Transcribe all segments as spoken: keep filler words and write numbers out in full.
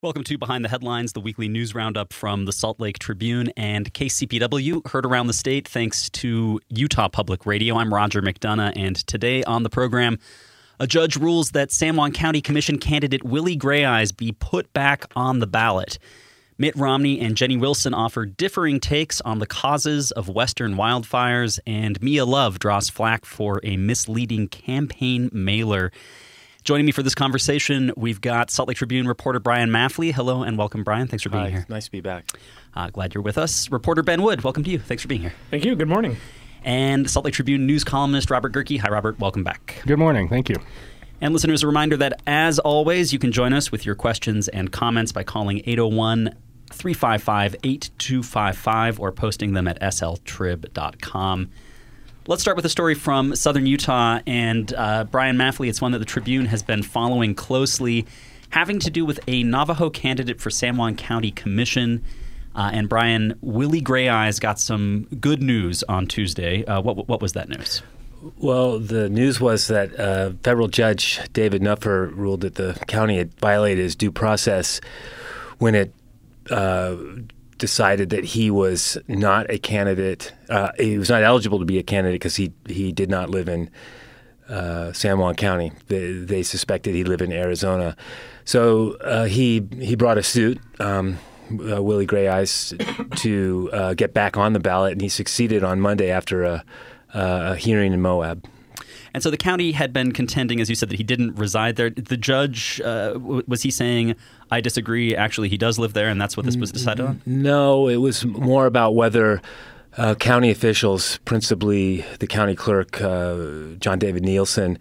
Welcome to Behind the Headlines, the weekly news roundup from the Salt Lake Tribune and K C P W, heard around the state thanks to Utah Public Radio. I'm Roger McDonough, and today on the program, a judge rules that San Juan County Commission candidate Willie Grayeyes be put back on the ballot. Mitt Romney and Jenny Wilson offer differing takes on the causes of Western wildfires, and Mia Love draws flack for a misleading campaign mailer. Joining me for this conversation, we've got Salt Lake Tribune reporter Brian Maffley. Hello and welcome, Brian. Thanks for being Hi, here. Nice to be back. Uh, glad you're with us. Reporter Ben Wood, welcome to you. Thanks for being here. Thank you. Good morning. And Salt Lake Tribune news columnist Robert Gerke. Hi, Robert. Welcome back. Good morning. Thank you. And listeners, a reminder that, as always, you can join us with your questions and comments by calling eight oh one, three five five, eight two five five or posting them at s l trib dot com. Let's start with a story from southern Utah, and uh, Brian Maffley, it's one that the Tribune has been following closely, having to do with a Navajo candidate for San Juan County Commission. Uh, and Brian, Willie Grayeyes got some good news on Tuesday. Uh, what, what was that news? Well, the news was that uh, federal judge David Nuffer ruled that the county had violated his due process when it uh, decided that he was not a candidate. Uh, he was not eligible to be a candidate because he, he did not live in uh, San Juan County. They, they suspected he lived in Arizona. So uh, he he brought a suit, um, uh, Willie Grayeyes, to uh, get back on the ballot, and he succeeded on Monday after a, uh, a hearing in Moab. And so the county had been contending, as you said, that he didn't reside there. The judge, uh, was he saying, I disagree, actually he does live there, and that's what this was decided on? No, it was more about whether uh, county officials, principally the county clerk, uh, John David Nielsen,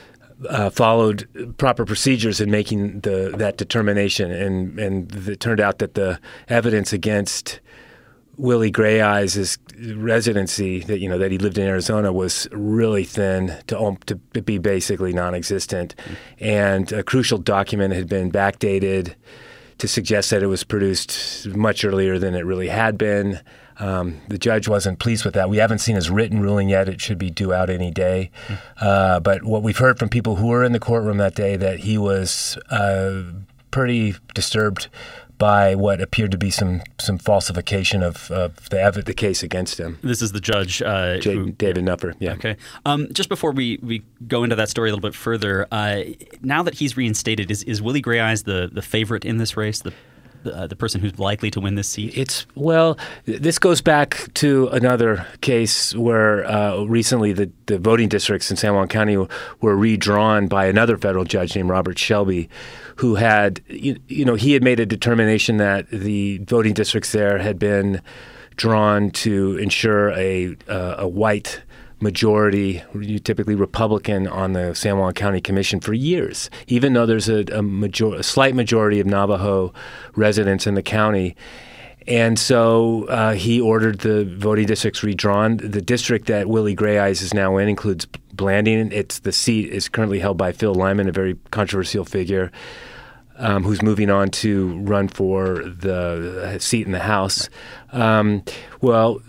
uh, followed proper procedures in making the that determination. And, and it turned out that the evidence against Willie Grayeyes' residency, that you know that he lived in Arizona, was really thin to to be basically non-existent, and a crucial document had been backdated to suggest that it was produced much earlier than it really had been. Um, the judge wasn't pleased with that. We haven't seen his written ruling yet. It should be due out any day. Uh, but what we've heard from people who were in the courtroom that day, that he was uh, pretty disturbed by what appeared to be some some falsification of, of the the case against him. This is the judge, uh, J- who, David Nuffer. Yeah. Okay. Um, just before we, we go into that story a little bit further, uh, now that he's reinstated, is, is Willie Grayeyes the, the favorite in this race, the the, uh, the person who's likely to win this seat? It's well, this goes back to another case where uh, recently the, the voting districts in San Juan County were redrawn by another federal judge named Robert Shelby, who had, you, you know, he had made a determination that the voting districts there had been drawn to ensure a uh, a white majority, typically Republican, on the San Juan County Commission for years, even though there's a, a, major, a slight majority of Navajo residents in the county. And so uh, he ordered the voting districts redrawn. The district that Willie Grayeyes is now in includes Blanding. It's the seat is currently held by Phil Lyman, a very controversial figure, um, who's moving on to run for the seat in the House. Um, well,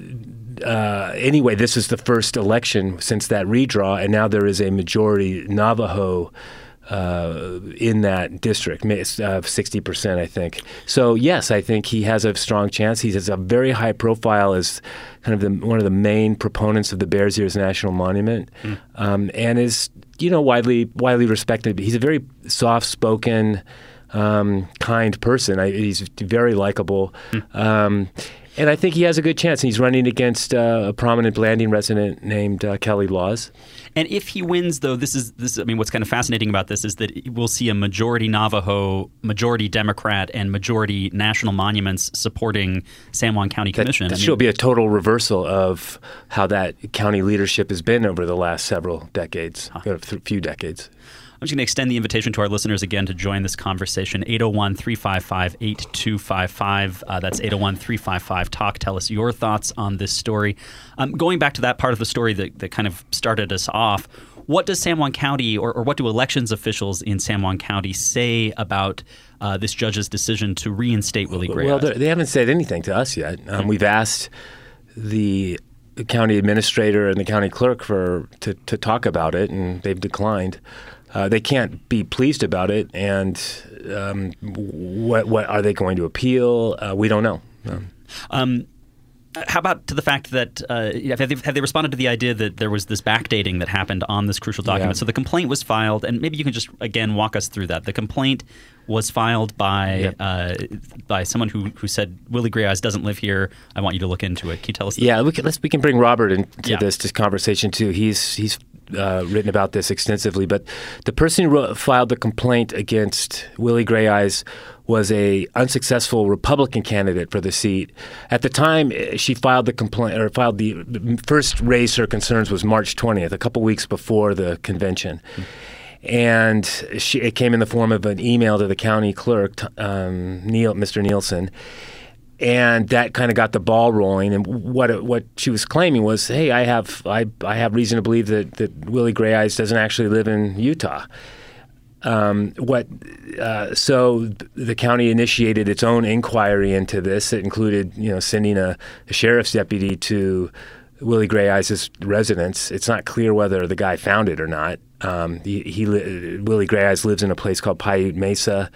uh, anyway, this is the first election since that redraw, and now there is a majority Navajo Uh, in that district, uh, sixty percent, I think. So, yes, I think he has a strong chance. He has a very high profile as kind of the, one of the main proponents of the Bears Ears National Monument, mm. um, and is, you know, widely widely respected. He's a very soft-spoken, um, kind person. I, he's very likable. Mm. Um, And I think he has a good chance. He's running against uh, a prominent Blanding resident named uh, Kelly Laws. And if he wins, though, this is this. I mean, what's kind of fascinating about this is that we'll see a majority Navajo, majority Democrat, and majority national monuments supporting San Juan County Commission. That, that I mean, should be a total reversal of how that county leadership has been over the last several decades, huh. a few decades. I'm just going to extend the invitation to our listeners again to join this conversation. eight oh one, three five five, eight two five five. Uh, that's eight oh one, three five five, talk. Tell us your thoughts on this story. Um, going back to that part of the story that, that kind of started us off, what does San Juan County or, or what do elections officials in San Juan County say about uh, this judge's decision to reinstate Willie Grayeyes? Well, they haven't said anything to us yet. Um, mm-hmm. We've asked the county administrator and the county clerk for to, to talk about it, and they've declined. uh, they can't be pleased about it. And um, what what are they going to appeal? Uh, we don't know. Um, um, How about to the fact that uh, have, they, have they responded to the idea that there was this backdating that happened on this crucial document? Yeah. So the complaint was filed, and maybe you can just again walk us through that. The complaint was filed by yep. uh, by someone who who said Willie Gray Eyes doesn't live here. I want you to look into it. Can you tell us? That? Yeah, we can, let's we can bring Robert into yeah. this, this conversation too. He's he's uh, written about this extensively. But the person who wrote, filed the complaint against Willie Gray Eyes was a unsuccessful Republican candidate for the seat. At the time she filed the complaint or filed the first raised her concerns was March twentieth, a couple weeks before the convention. Mm-hmm. And she, it came in the form of an email to the county clerk, um, Neil, Mister Nielsen, and that kind of got the ball rolling. And what what she was claiming was, "Hey, I have I I have reason to believe that that Willie Gray Eyes doesn't actually live in Utah." Um, what uh, so the county initiated its own inquiry into this. It included, you know, sending a, a sheriff's deputy to Willie Gray Eyes' residence. It's not clear whether the guy found it or not. Um, he, he Willie Gray Eyes lives in a place called Paiute Mesa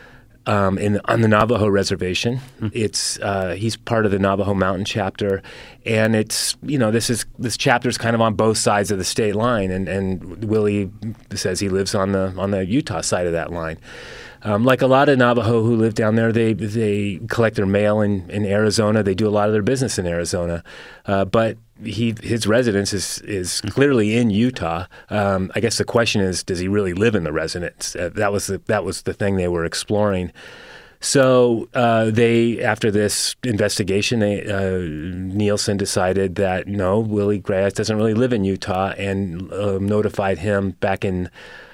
um, in on the Navajo reservation. Mm. It's uh, he's part of the Navajo Mountain chapter, and it's you know this is this chapter is kind of on both sides of the state line, and, and Willie says he lives on the on the Utah side of that line. Um, like a lot of Navajo who live down there, they they collect their mail in, in Arizona. They do a lot of their business in Arizona, uh, but he his residence is is clearly in Utah. Um, I guess the question is, does he really live in the residence? Uh, that was the, that was the thing they were exploring. So uh, they, after this investigation, they, uh, Nielsen decided that no, Willie Gray Eyes doesn't really live in Utah, and uh, notified him back in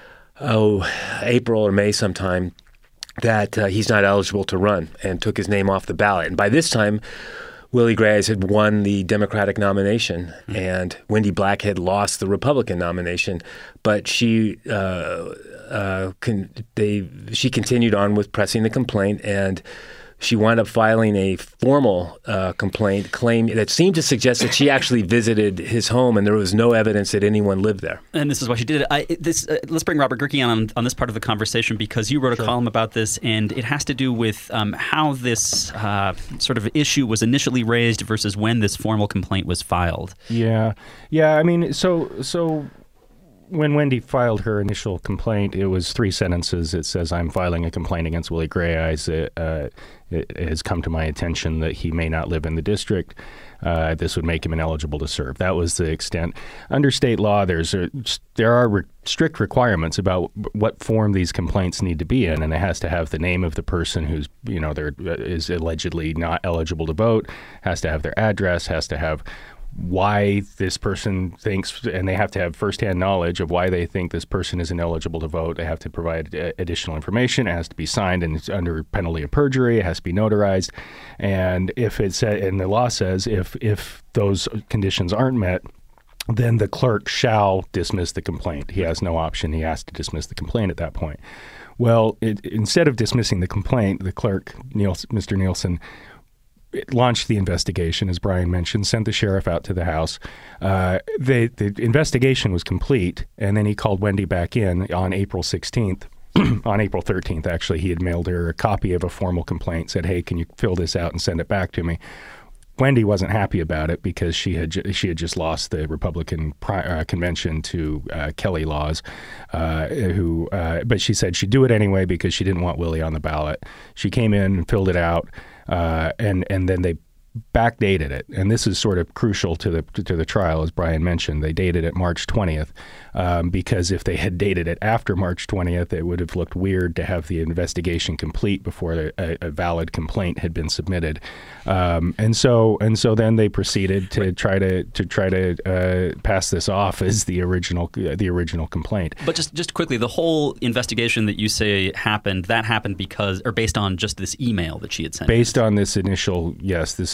oh April or May sometime that uh, he's not eligible to run, and took his name off the ballot. And by this time, Willie Gray Eyes had won the Democratic nomination, mm-hmm. and Wendy Black had lost the Republican nomination. But she uh, uh, con- they she continued on with pressing the complaint, and she wound up filing a formal uh, complaint claim that seemed to suggest that she actually visited his home, and there was no evidence that anyone lived there. And this is why she did it. I, this, uh, let's bring Robert Gehrke on on this part of the conversation, because you wrote a sure. column about this, and it has to do with um, how this uh, sort of issue was initially raised versus when this formal complaint was filed. Yeah, yeah. I mean, so so. When Wendy filed her initial complaint, it was three sentences. It says, "I'm filing a complaint against Willie Gray Eyes. It, uh, it has come to my attention that he may not live in the district. Uh, this would make him ineligible to serve." That was the extent. Under state law, there's a, there are re- strict requirements about what form these complaints need to be in, and it has to have the name of the person who's, you know, there is allegedly not eligible to vote, has to have their address, has to have why this person thinks, and they have to have firsthand knowledge of why they think this person is ineligible to vote. They have to provide uh, additional information. It has to be signed, and it's under penalty of perjury. It has to be notarized. And if it's, and the law says if if those conditions aren't met, then the clerk shall dismiss the complaint. He has no option. He has to dismiss the complaint at that point. Well, it, instead of dismissing the complaint, the clerk, Niels, Mister Nielsen, launched the investigation, as Brian mentioned, sent the sheriff out to the house. Uh, they, the investigation was complete, and then he called Wendy back in on April sixteenth. On April thirteenth, actually, he had mailed her a copy of a formal complaint, said, "Hey, can you fill this out and send it back to me?" Wendy wasn't happy about it because she had ju- she had just lost the Republican pri- uh, convention to uh, Kelly Laws, uh, who. Uh, but she said she'd do it anyway because she didn't want Willie on the ballot. She came in and filled it out, uh, and and then they backdated it. And this is sort of crucial to the to the trial, as Brian mentioned. They dated it March twentieth um, because if they had dated it after March twentieth, it would have looked weird to have the investigation complete before a, a valid complaint had been submitted. Um, and so and so then they proceeded to try to to try to uh, pass this off as the original uh, the original complaint. But just just quickly, the whole investigation that you say happened, that happened because or based on just this email that she had sent. Based on this initial yes, this initial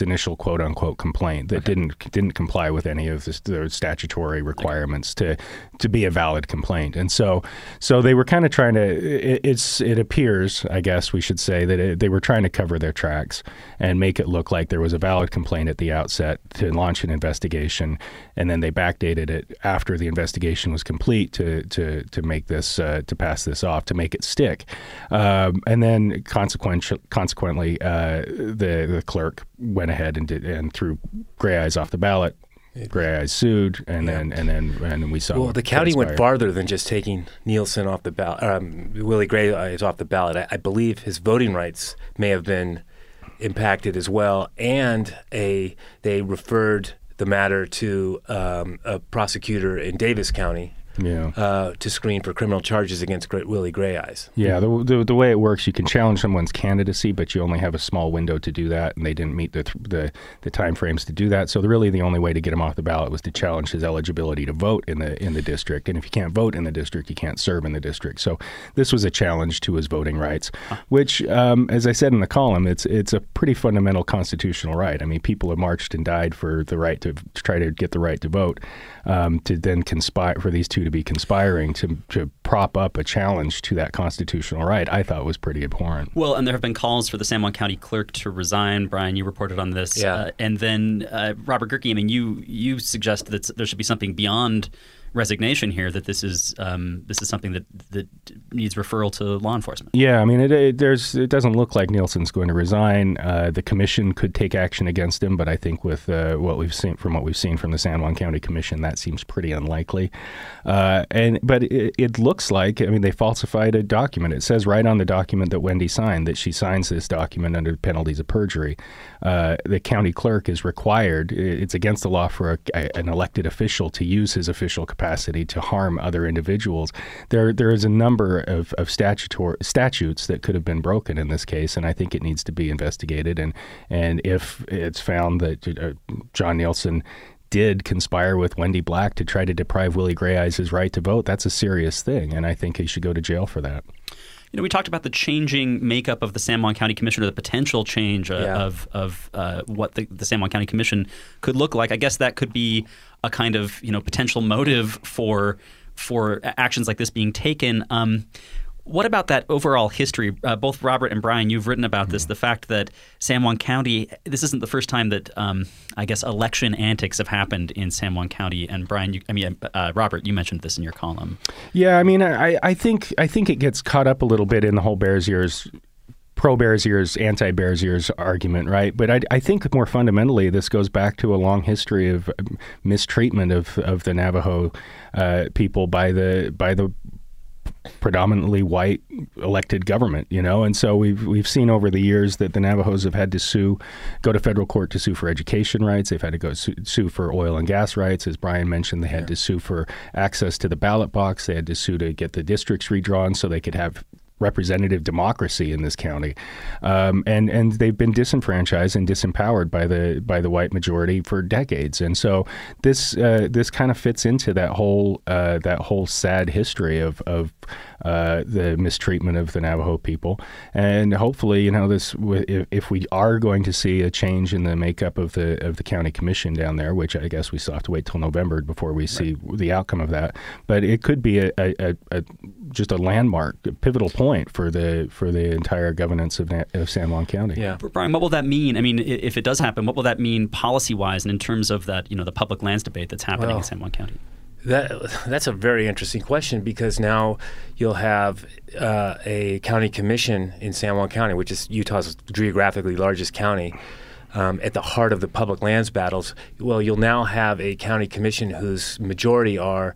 initial quote unquote complaint that okay. didn't didn't comply with any of the, the statutory requirements okay. to to be a valid complaint. And so so they were kind of trying to it, it's it appears, I guess we should say, that it, they were trying to cover their tracks and make it look like there was a valid complaint at the outset to launch an investigation, and then they backdated it after the investigation was complete to to to make this uh, to pass this off, to make it stick. Um, and then consequential, consequently, uh, the the clerk went ahead and did and threw Gray Eyes off the ballot. Gray Eyes sued, and yeah. then and then and then we saw. Well, the county went farther than just taking Nielsen off the ballot. Um, Willie Gray Eyes off the ballot. I, I believe his voting rights may have been impacted as well, and a they referred the matter to um, a prosecutor in Davis County. Yeah. Uh, to screen for criminal charges against Gray, Willie Gray Eyes. Yeah, the, the the way it works, you can challenge someone's candidacy, but you only have a small window to do that, and they didn't meet the the, the time frames to do that. So the, really, the only way to get him off the ballot was to challenge his eligibility to vote in the in the district. And if you can't vote in the district, you can't serve in the district. So this was a challenge to his voting rights, which, um, as I said in the column, it's it's a pretty fundamental constitutional right. I mean, people have marched and died for the right to, to try to get the right to vote. Um, to then conspire for these two to be conspiring to to prop up a challenge to that constitutional right, I thought was pretty abhorrent. Well, and there have been calls for the San Juan County clerk to resign. Brian, you reported on this. Yeah. Uh, and then uh, Robert Gehrke, I mean, you you suggest that there should be something beyond resignation here, that this is um, this is something that, that needs referral to law enforcement. Yeah, I mean, it, it there's it doesn't look like Nielsen's going to resign. Uh, the commission could take action against him, but I think with uh, what we've seen from what we've seen from the San Juan County Commission, that seems pretty unlikely. Uh, and but it, it looks like, I mean, they falsified a document. It says right on the document that Wendy signed that she signs this document under penalties of perjury. Uh, the county clerk is required. It's against the law for a, a, an elected official to use his official capacity capacity to harm other individuals. There, there is a number of, of statutory statutes that could have been broken in this case, and I think it needs to be investigated. And and if it's found that uh, John Nielsen did conspire with Wendy Black to try to deprive Willie Gray Eyes his right to vote, that's a serious thing, and I think he should go to jail for that. You know, we talked about the changing makeup of the San Juan County Commission, or the potential change uh, yeah. of of uh, what the, the San Juan County Commission could look like. I guess that could be a kind of, you know, potential motive for for actions like this being taken. Um, what about that overall history? Uh, both Robert and Brian, you've written about mm-hmm. this, the fact that San Juan County, this isn't the first time that, um, I guess, election antics have happened in San Juan County. And Brian, you, I mean, uh, Robert, you mentioned this in your column. Yeah, I mean, I, I think I think it gets caught up a little bit in the whole Bears Ears, pro-Bears Ears, anti-Bears Ears argument, right? But I, I think more fundamentally, this goes back to a long history of mistreatment of, of the Navajo uh, people by the by the predominantly white elected government, you know, and so we've we've seen over the years that the Navajos have had to sue, go to federal court to sue for education rights. They've had to go sue, sue for oil and gas rights, as Brian mentioned. They had yeah. to sue for access to the ballot box. They had to sue to get the districts redrawn so they could have representative democracy in this county, um, and and they've been disenfranchised and disempowered by the by the white majority for decades. And so this uh, this kind of fits into that whole uh, that whole sad history of of uh, the mistreatment of the Navajo people. And hopefully, you know, this if, if we are going to see a change in the makeup of the of the county commission down there, which I guess we still have to wait till November before we see right. the outcome of that. But it could be a, a, a just a landmark, a pivotal point for the for the entire governance of, of San Juan County. Yeah, Brian, what will that mean? I mean, if it does happen, what will that mean policy-wise, and in terms of that, you know, the public lands debate that's happening well, in San Juan County? That that's a very interesting question, because now you'll have uh, a county commission in San Juan County, which is Utah's geographically largest county. Um, at the heart of the public lands battles. Well, you'll now have a county commission whose majority are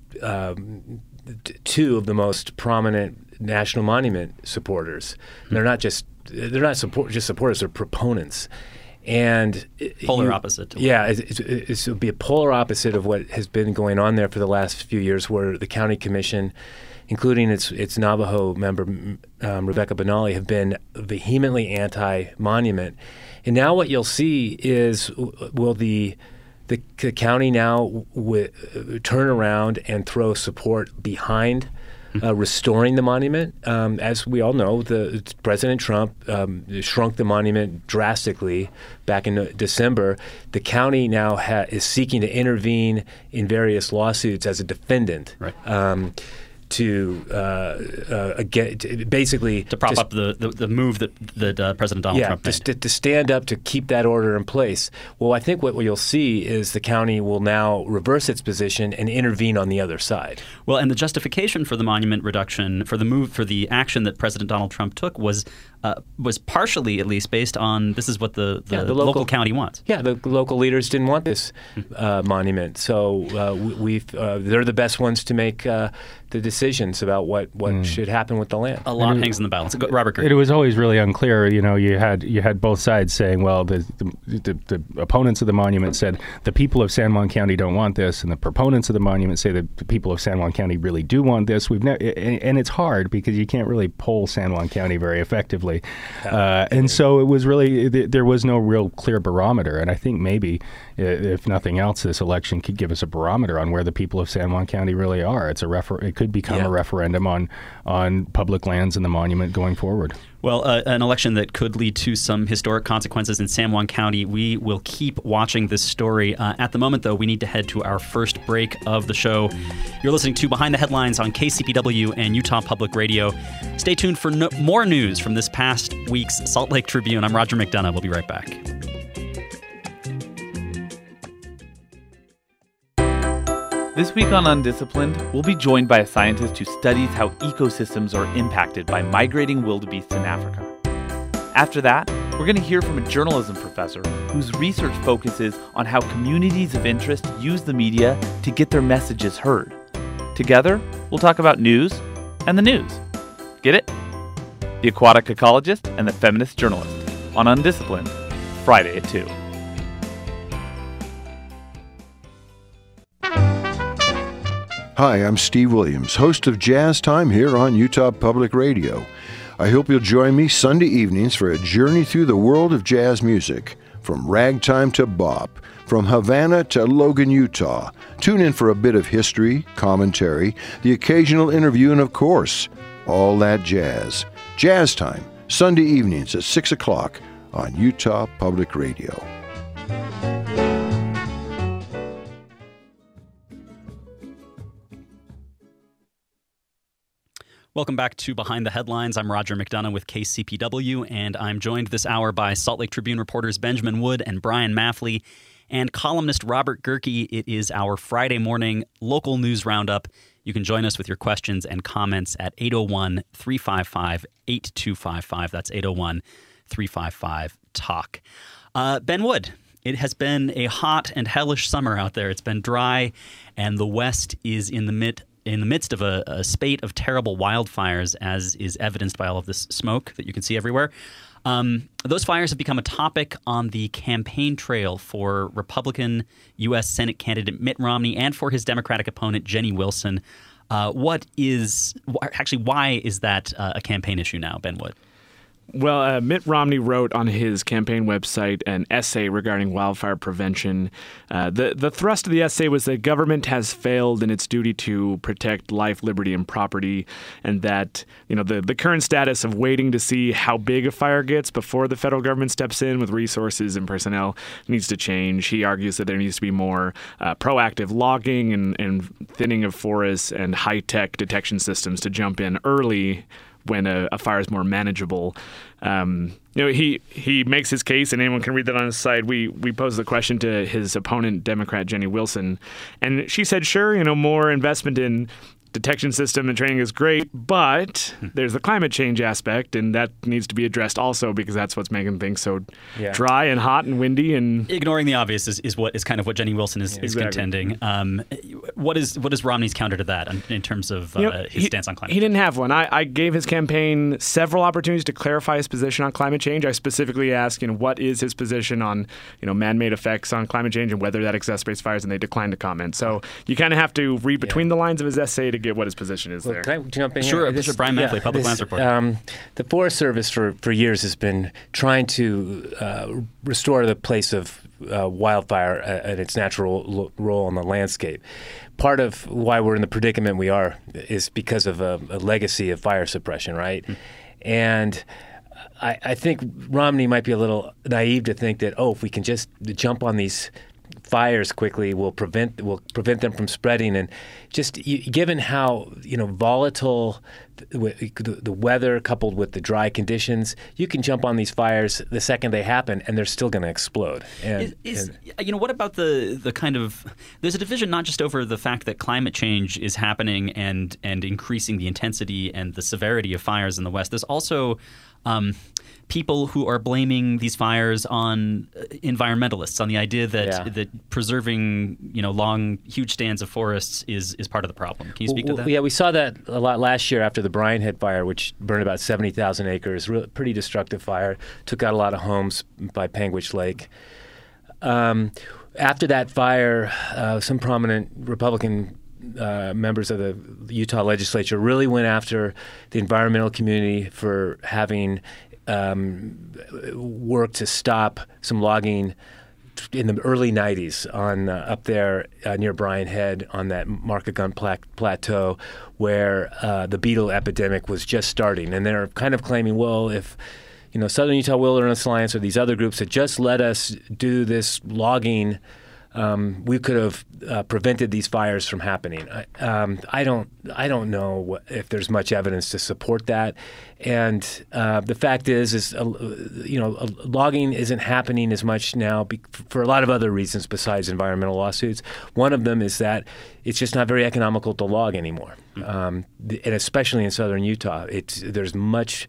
um, two of the most prominent national monument supporters. Mm-hmm. They're not just they're not support just supporters; they're proponents. And polar you, opposite. To yeah, it, it, it would be a polar opposite of what has been going on there for the last few years, where the county commission, including its its Navajo member um, Rebecca Benally, have been vehemently anti-monument. And now what you'll see is, will the the, the county now w- turn around and throw support behind uh, restoring the monument. Um, as we all know, the President Trump um, shrunk the monument drastically back in December. The county now ha- is seeking to intervene in various lawsuits as a defendant. Right. Um, to uh, uh, again, to basically to prop just, up the, the, the move that that uh, President Donald yeah, Trump made. to, to stand up to keep that order in place. Well, I think what you'll see is the county will now reverse its position and intervene on the other side. Well, and the justification for the monument reduction, for the move, for the action that President Donald Trump took was uh, was partially, at least, based on this is what the, the, yeah, the local, local county wants. Yeah, the local leaders didn't want this uh, monument, so uh, we've uh, they're the best ones to make uh, the decisions about what, what mm. should happen with the land. A lot hangs in the balance. Go, Robert Kirk. It was always really unclear. You know, you had you had both sides saying, well, the the, the the opponents of the monument said the people of San Juan County don't want this, and the proponents of the monument say that the people of San Juan County really do want this. We've ne- and, and it's hard because you can't really poll San Juan County very effectively, uh, and so it was really there was no real clear barometer. And I think maybe, if nothing else, this election could give us a barometer on where the people of San Juan County really are. It's a refer- It could become yeah. a referendum on on public lands and the monument going forward. Well, uh, an election that could lead to some historic consequences in San Juan County. We will keep watching this story. Uh, at the moment, though, we need to head to our first break of the show. You're listening to Behind the Headlines on K C P W and Utah Public Radio. Stay tuned for no- more news from this past week's Salt Lake Tribune. I'm Roger McDonough. We'll be right back. This week on Undisciplined, we'll be joined by a scientist who studies how ecosystems are impacted by migrating wildebeests in Africa. After that, we're going to hear from a journalism professor whose research focuses on how communities of interest use the media to get their messages heard. Together, we'll talk about news and the news. Get it? The aquatic ecologist and the feminist journalist on Undisciplined, Friday at two. Hi, I'm Steve Williams, host of Jazz Time here on Utah Public Radio. I hope you'll join me Sunday evenings for a journey through the world of jazz music, from ragtime to bop, from Havana to Logan, Utah. Tune in for a bit of history, commentary, the occasional interview, and of course, all that jazz. Jazz Time, Sunday evenings at six o'clock on Utah Public Radio. Welcome back to Behind the Headlines. I'm Roger McDonough with K C P W, and I'm joined this hour by Salt Lake Tribune reporters Benjamin Wood and Brian Maffley and columnist Robert Gehrke. It is our Friday morning local news roundup. You can join us with your questions and comments at eight oh one, three five five, eight two five five. That's eight oh one, three five five, talk. Uh, Ben Wood, it has been a hot and hellish summer out there. It's been dry, and the West is in the mid in the midst of a, a spate of terrible wildfires, as is evidenced by all of this smoke that you can see everywhere. Um, those fires have become a topic on the campaign trail for Republican U S Senate candidate Mitt Romney and for his Democratic opponent, Jenny Wilson. Uh, what is actually why is that uh, a campaign issue now, Ben Wood? Well, uh, Mitt Romney wrote on his campaign website an essay regarding wildfire prevention. Uh, the, the thrust of the essay was that government has failed in its duty to protect life, liberty, and property, and that you know the, the current status of waiting to see how big a fire gets before the federal government steps in with resources and personnel needs to change. He argues that there needs to be more uh, proactive logging and, and thinning of forests and high-tech detection systems to jump in early when a, a fire is more manageable. Um, you know, he he makes his case, and anyone can read that on his site. We we posed the question to his opponent, Democrat Jenny Wilson, and she said, sure, you know, more investment in detection system and training is great, but there's the climate change aspect, and that needs to be addressed also because that's what's making things so yeah. dry and hot and windy. And ignoring the obvious is, is what is kind of what Jenny Wilson is, yeah, is exactly. contending. Um, what is what is Romney's counter to that in, in terms of uh, you know, his he, stance on climate he change? He didn't have one. I, I gave his campaign several opportunities to clarify his position on climate change. I specifically asked, you know, what is his position on, you know, man-made effects on climate change and whether that exacerbates fires, and they declined to comment. So you kind of have to read between yeah. the lines of his essay to get what his position is. Well, there. can I jump in sure, here? This, sure. Brian Maffley, yeah, Public this, Lands Report. Um, the Forest Service for, for years has been trying to uh, restore the place of uh, wildfire and its natural lo- role in the landscape. Part of why we're in the predicament we are is because of a, a legacy of fire suppression, right? Mm-hmm. And I, I think Romney might be a little naive to think that, oh, if we can just jump on these fires quickly, will prevent will prevent them from spreading. And just given how you know volatile the, the weather coupled with the dry conditions, you can jump on these fires the second they happen, and they're still going to explode. And, is, is and, you know what about the the kind of there's a division not just over the fact that climate change is happening and and increasing the intensity and the severity of fires in the West. There's also um, people who are blaming these fires on environmentalists, on the idea that yeah. that preserving you know long, huge stands of forests is is part of the problem. Can you speak well, to that? Yeah, we saw that a lot last year after the Bryan Head fire, which burned about seventy thousand acres. Really, pretty destructive fire. Took out a lot of homes by Panguitch Lake. Um, after that fire, uh, some prominent Republican Uh, members of the Utah legislature really went after the environmental community for having um, worked to stop some logging in the early nineties on uh, up there uh, near Bryan Head on that Markagunt pla- plateau where uh, the beetle epidemic was just starting. And they're kind of claiming, well, if you know Southern Utah Wilderness Alliance or these other groups had just let us do this logging, Um, we could have uh, prevented these fires from happening. I, um, I don't, I don't know what, if there's much evidence to support that. And uh, the fact is, is uh, you know, uh, logging isn't happening as much now be- for a lot of other reasons besides environmental lawsuits. One of them is that it's just not very economical to log anymore, um, and especially in southern Utah, it's there's much.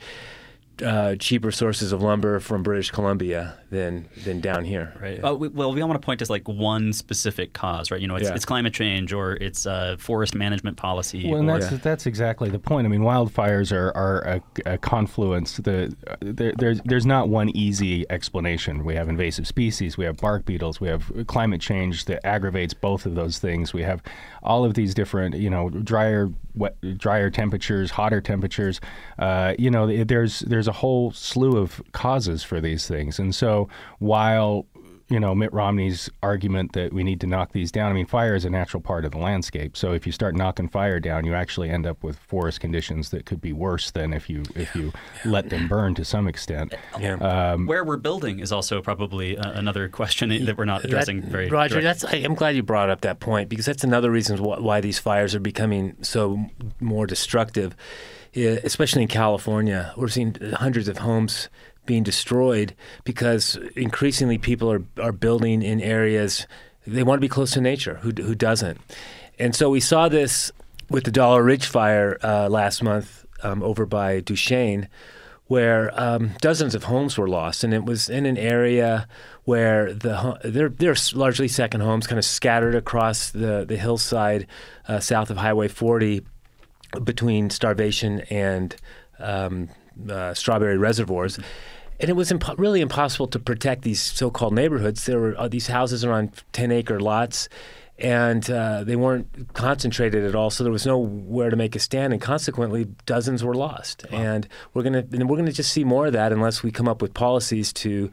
Uh, cheaper sources of lumber from British Columbia than than down here. Right. Uh, we, well, we don't want to point to like one specific cause, right? You know, it's, yeah. it's climate change or it's uh, forest management policy. Well, and or, that's that's exactly the point. I mean, wildfires are, are a, a confluence. The there, there's there's not one easy explanation. We have invasive species, we have bark beetles, we have climate change that aggravates both of those things. We have all of these different, you know, drier wet, drier temperatures, hotter temperatures. Uh, you know, there's there's a whole slew of causes for these things. And so while, you know, Mitt Romney's argument that we need to knock these down, I mean, fire is a natural part of the landscape. So if you start knocking fire down, you actually end up with forest conditions that could be worse than if you if you let them burn to some extent. Yeah. Um, Where we're building is also probably uh, another question that we're not addressing that, very Roger, direct. that's, I, I'm glad you brought up that point because that's another reason why, why these fires are becoming so more destructive, especially in California. We're seeing hundreds of homes being destroyed because increasingly people are, are building in areas they want to be close to nature. Who who doesn't? And so we saw this with the Dollar Ridge fire uh, last month um, over by Duchesne, where um, dozens of homes were lost, and it was in an area where the they're they're largely second homes, kind of scattered across the the hillside uh, south of Highway forty, between Starvation and um, uh, Strawberry Reservoirs. And it was impo- really impossible to protect these so-called neighborhoods. There were uh, these houses are on ten-acre lots, and uh, they weren't concentrated at all. So there was nowhere to make a stand, and consequently, dozens were lost. Wow. And we're gonna and we're gonna just see more of that unless we come up with policies to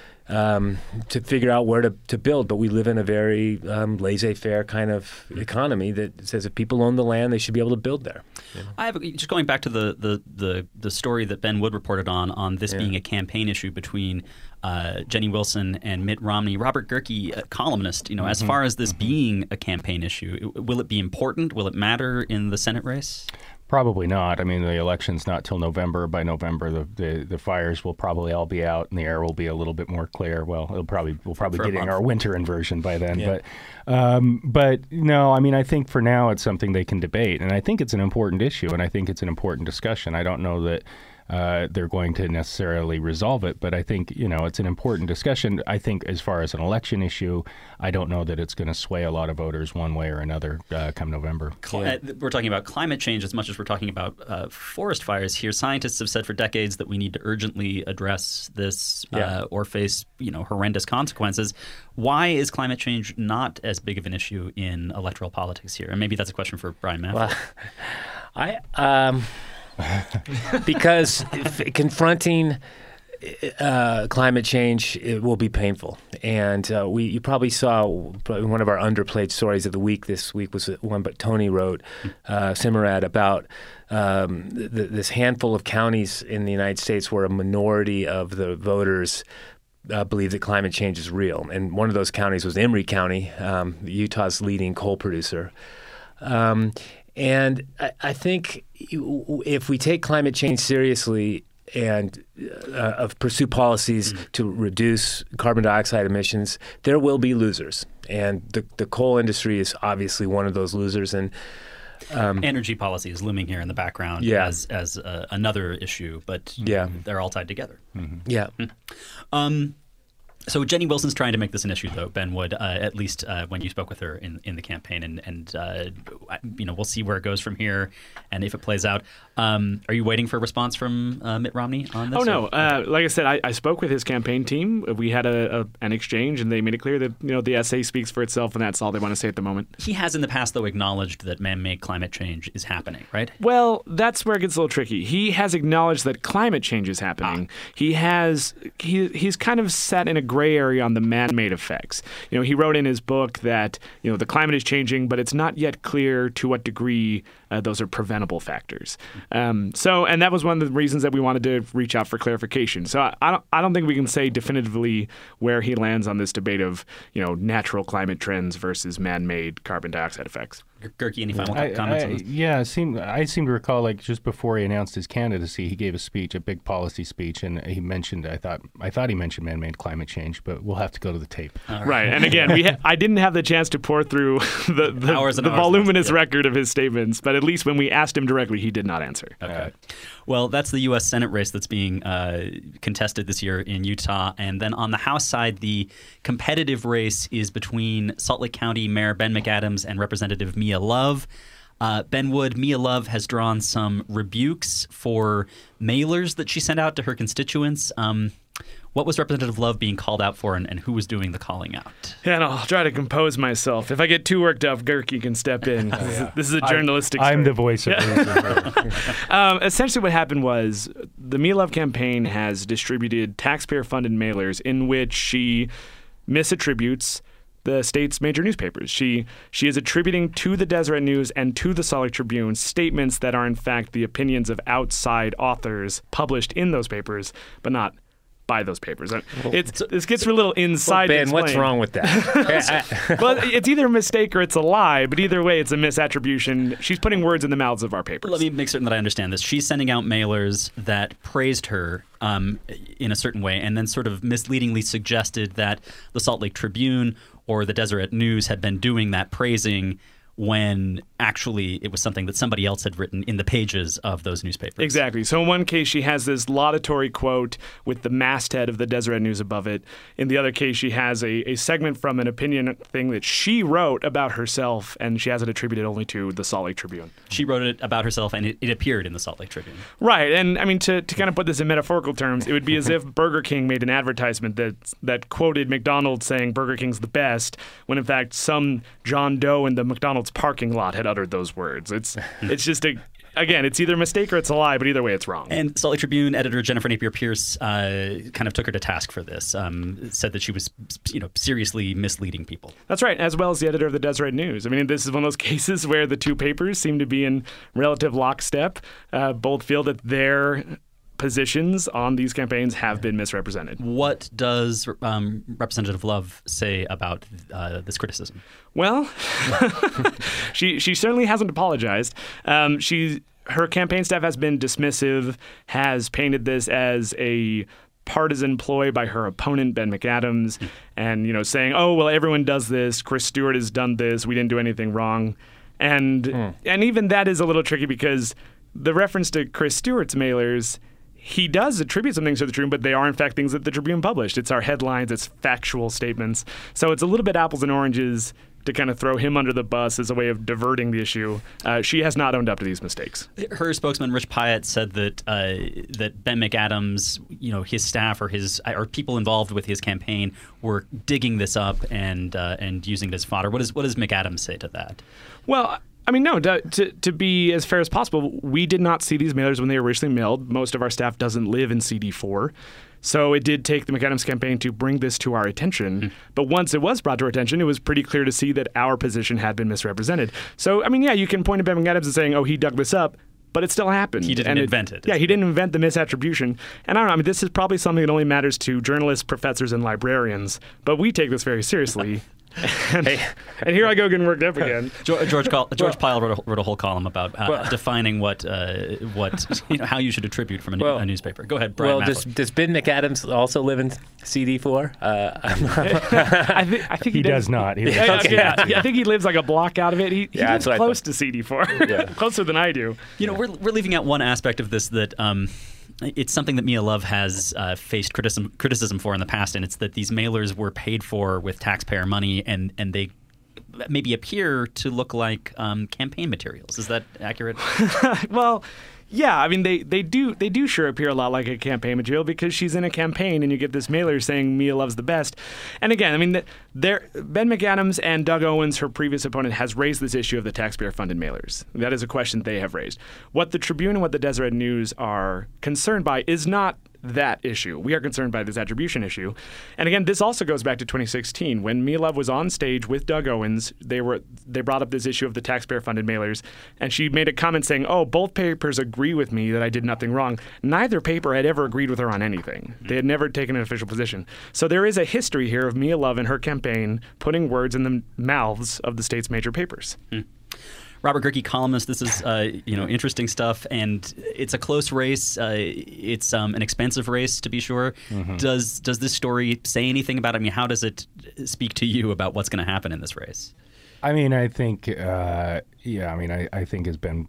um, to figure out where to, to build. But we live in a very um, laissez-faire kind of economy that says if people own the land, they should be able to build there. You know? I have just going back to the, the, the, the story that Ben Wood reported on on this yeah. being a campaign issue between uh, Jenny Wilson and Mitt Romney. Robert Gehrke, a columnist, you know, mm-hmm. as far as this mm-hmm. being a campaign issue, will it be important? Will it matter in the Senate race? Probably not. I mean, the election's not till November. By November, the, the, the fires will probably all be out, and the air will be a little bit more clear. Well, it'll probably we'll probably For be getting our winter inversion by then. Yeah. But um, but no, I mean, I think for now it's something they can debate, and I think it's an important issue, and I think it's an important discussion. I don't know that uh, they're going to necessarily resolve it, but I think you know it's an important discussion. I think as far as an election issue, I don't know that it's going to sway a lot of voters one way or another uh, come November. Yeah. We're talking about climate change as much as we're talking about uh, forest fires here. Scientists have said for decades that we need to urgently address this uh, yeah. or face you know horrendous consequences. Why is climate change not as big of an issue in electoral politics here? And maybe that's a question for Brian Maffei. Well, I um, because if confronting uh, climate change it will be painful. And uh, we, you probably saw one of our underplayed stories of the week this week was one but Tony wrote, uh, Simrad, about um, th- this handful of counties in the United States where a minority of the voters uh, believe that climate change is real. And one of those counties was Emery County, um, Utah's leading coal producer. Um, and I, I think if we take climate change seriously and uh, pursue policies mm. to reduce carbon dioxide emissions, there will be losers. And the, the coal industry is obviously one of those losers. And um, energy policy is looming here in the background yeah. as, as uh, another issue, but yeah. they're all tied together. Mm-hmm. Yeah. Um, So Jenny Wilson's trying to make this an issue, though, Ben Wood, uh, at least uh, when you spoke with her in, in the campaign. And, and uh, you know, we'll see where it goes from here and if it plays out. Um, are you waiting for a response from uh, Mitt Romney on this? Oh, no. Uh, like I said, I, I spoke with his campaign team. We had a, a, an exchange, and they made it clear that, you know, the essay speaks for itself, and that's all they want to say at the moment. He has in the past, though, acknowledged that man-made climate change is happening, right? Well, that's where it gets a little tricky. He has acknowledged that climate change is happening. Ah. He has he he's kind of sat in a gray area on the man-made effects. You know, he wrote in his book that, you know, the climate is changing, but it's not yet clear to what degree uh, those are preventable factors. Um, so, and that was one of the reasons that we wanted to reach out for clarification. So I, I don't I don't think we can say definitively where he lands on this debate of, you know, natural climate trends versus man-made carbon dioxide effects. Gerke, any final I, comments I, on this? Yeah, it seemed, I seem to recall, like, just before he announced his candidacy, he gave a speech, a big policy speech, and he mentioned, I thought I thought he mentioned man-made climate change, but we'll have to go to the tape. Right. right. And again, we ha- I didn't have the chance to pour through the, the, hours and the hours voluminous yeah. record of his statements, but at least when we asked him directly, he did not answer. Okay. Uh, well, that's the U S Senate race that's being uh, contested this year in Utah. And then on the House side, the competitive race is between Salt Lake County Mayor Ben McAdams and Representative Mia Love. Uh, Ben Wood, Mia Love has drawn some rebukes for mailers that she sent out to her constituents. Um, what was Representative Love being called out for, and, and who was doing the calling out? Yeah, and I'll try to compose myself. If I get too worked up, Gerke can step in. Oh, yeah. This is a journalistic I'm, I'm story. the voice of reason. um, Essentially what happened was the Mia Love campaign has distributed taxpayer-funded mailers in which she misattributes the state's major newspapers. She she is attributing to the Deseret News and to the Salt Lake Tribune statements that are in fact the opinions of outside authors published in those papers, but not by those papers. Well, it's, this gets a little inside. Well, Ben, what's wrong with that? Well, it's either a mistake or it's a lie, but either way, it's a misattribution. She's putting words in the mouths of our papers. Let me make certain that I understand this. She's sending out mailers that praised her um, in a certain way and then sort of misleadingly suggested that the Salt Lake Tribune or the Deseret News had been doing that praising when actually it was something that somebody else had written in the pages of those newspapers. Exactly. So in one case, she has this laudatory quote with the masthead of the Deseret News above it. In the other case, she has a, a segment from an opinion thing that she wrote about herself, and she has it attributed only to the Salt Lake Tribune. She wrote it about herself, and it, it appeared in the Salt Lake Tribune. Right. And I mean, to, to kind of put this in metaphorical terms, it would be as if Burger King made an advertisement that that quoted McDonald's saying Burger King's the best, when in fact some John Doe in the McDonald's parking lot had uttered those words. It's it's just a again, it's either a mistake or it's a lie, but either way, it's wrong. And Salt Lake Tribune editor Jennifer Napier Pierce uh, kind of took her to task for this. Um, said that she was, you know, seriously misleading people. That's right, as well as the editor of the Deseret News. I mean, this is one of those cases where the two papers seem to be in relative lockstep. Uh, both feel that their positions on these campaigns have been misrepresented. What does um, Representative Love say about uh, this criticism? Well, she she certainly hasn't apologized. Um, she her campaign staff has been dismissive, has painted this as a partisan ploy by her opponent, Ben McAdams, mm. and you know saying, "Oh well, everyone does this. Chris Stewart has done this. We didn't do anything wrong," and mm. and even that is a little tricky because the reference to Chris Stewart's mailers. He does attribute some things to the Tribune, but they are, in fact, things that the Tribune published. It's our headlines. It's factual statements. So it's a little bit apples and oranges to kind of throw him under the bus as a way of diverting the issue. Uh, she has not owned up to these mistakes. Her spokesman, Rich Pyatt, said that uh, that Ben McAdams, you know, his staff or his or people involved with his campaign were digging this up and uh, and using it as fodder. What, is, what does McAdams say to that? Well, I mean, no, to, to to be as fair as possible, we did not see these mailers when they were originally mailed. Most of our staff doesn't live in C D four. So it did take the McAdams campaign to bring this to our attention. Mm. But once it was brought to our attention, it was pretty clear to see that our position had been misrepresented. So, I mean, yeah, you can point to Ben McAdams and saying, oh, he dug this up. But it still happened. He didn't and invent it. Yeah, he didn't invent the misattribution. And I don't know, I mean, this is probably something that only matters to journalists, professors, and librarians. But we take this very seriously. and, hey. and here I go getting worked up again. George George, Col- George Pyle wrote a, wrote a whole column about uh, well, defining what uh, what you know, how you should attribute from a, well, a newspaper. Go ahead, Brian. Well, does, does Ben McAdams also live in C D four? Uh, I, th- I think he, he does. does not. He yeah, okay. yeah, yeah, I think he lives like a block out of it. He, he yeah, lives close to C D four, yeah. closer than I do. You know, we're we're leaving out one aspect of this that. Um, It's something that Mia Love has uh, faced criticism criticism for in the past, and it's that these mailers were paid for with taxpayer money, and, and they maybe appear to look like um, campaign materials. Is that accurate? Well, yeah. I mean, they, they do they do sure appear a lot like a campaign material because she's in a campaign, and you get this mailer saying Mia Love's the best. And again, I mean, there Ben McAdams and Doug Owens, her previous opponent, has raised this issue of the taxpayer-funded mailers. That is a question they have raised. What the Tribune and what the Deseret News are concerned by is not that issue. We are concerned by this attribution issue. And again, this also goes back to twenty sixteen. When Mia Love was on stage with Doug Owens, they were they brought up this issue of the taxpayer-funded mailers, and she made a comment saying, oh, both papers agree with me that I did nothing wrong. Neither paper had ever agreed with her on anything. They had never taken an official position. So there is a history here of Mia Love and her campaign putting words in the mouths of the state's major papers. Mm. Robert Gehrke, columnist. This is uh, you know interesting stuff, and it's a close race. Uh, it's um, an expensive race, to be sure. Mm-hmm. Does does this story say anything about it? I mean, how does it speak to you about what's going to happen in this race? I mean, I think, uh, yeah, I mean, I, I think has been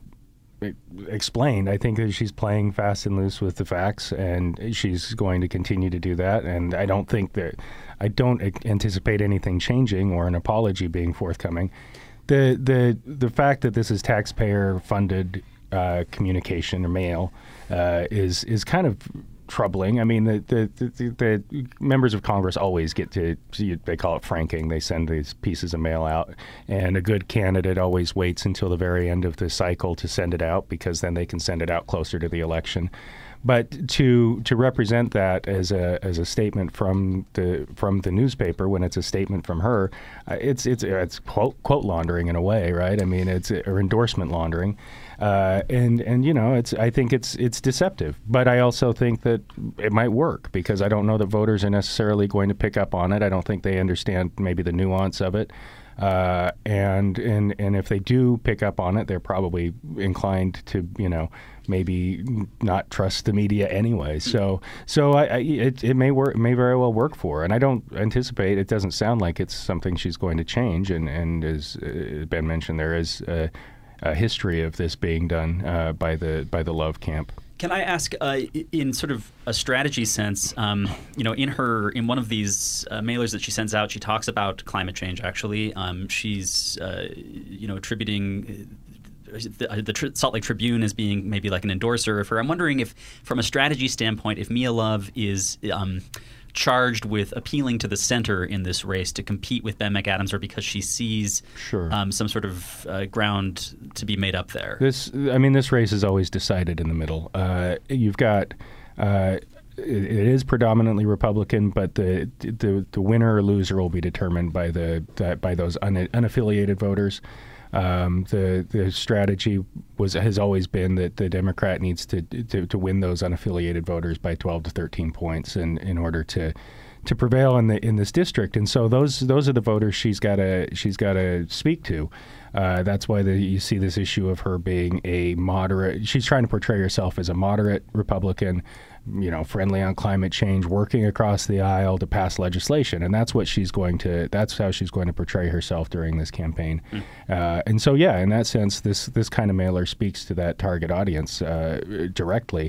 explained. I think that she's playing fast and loose with the facts, and she's going to continue to do that. And I don't think that I don't anticipate anything changing or an apology being forthcoming. The the the fact that this is taxpayer-funded uh, communication or mail uh, is is kind of troubling. I mean, the the, the the members of Congress always get to, they call it franking. They send these pieces of mail out, and a good candidate always waits until the very end of the cycle to send it out because then they can send it out closer to the election. But to to represent that as a as a statement from the from the newspaper when it's a statement from her, uh, it's it's it's quote quote laundering in a way, right? I mean, it's or endorsement laundering, uh, and and you know, it's I think it's it's deceptive. But I also think that it might work because I don't know that voters are necessarily going to pick up on it. I don't think they understand maybe the nuance of it. Uh, and and and if they do pick up on it, they're probably inclined to, you know, maybe not trust the media anyway. So so I, I, it it may work, may very well work for her. And I don't anticipate. It doesn't sound like it's something she's going to change. And and as uh, Ben mentioned, there is a, a history of this being done uh, by the by the Love camp. Can I ask, uh, in sort of a strategy sense, um, you know, in her in one of these uh, mailers that she sends out, she talks about climate change. Actually, um, she's uh, you know attributing the, the Tri- Salt Lake Tribune as being maybe like an endorser of her. I'm wondering if, from a strategy standpoint, if Mia Love is um, charged with appealing to the center in this race to compete with Ben McAdams, or because she sees sure. um, some sort of uh, ground to be made up there. This, I mean, this race is always decided in the middle. Uh, you've got. Uh, it, it is predominantly Republican, but the the the winner or loser will be determined by the, the by those un, unaffiliated voters. Um, the the strategy was has always been that the Democrat needs to, to to win those unaffiliated voters by twelve to thirteen points in, in order to to prevail in the in this district. And so those those are the voters she's got to she's got to speak to. Uh, that's why the, you see this issue of her being a moderate. She's trying to portray herself as a moderate Republican, you know, friendly on climate change, working across the aisle to pass legislation, and that's what she's going to. That's how she's going to portray herself during this campaign. Mm. Uh, and so, yeah, in that sense, this this kind of mailer speaks to that target audience uh, directly.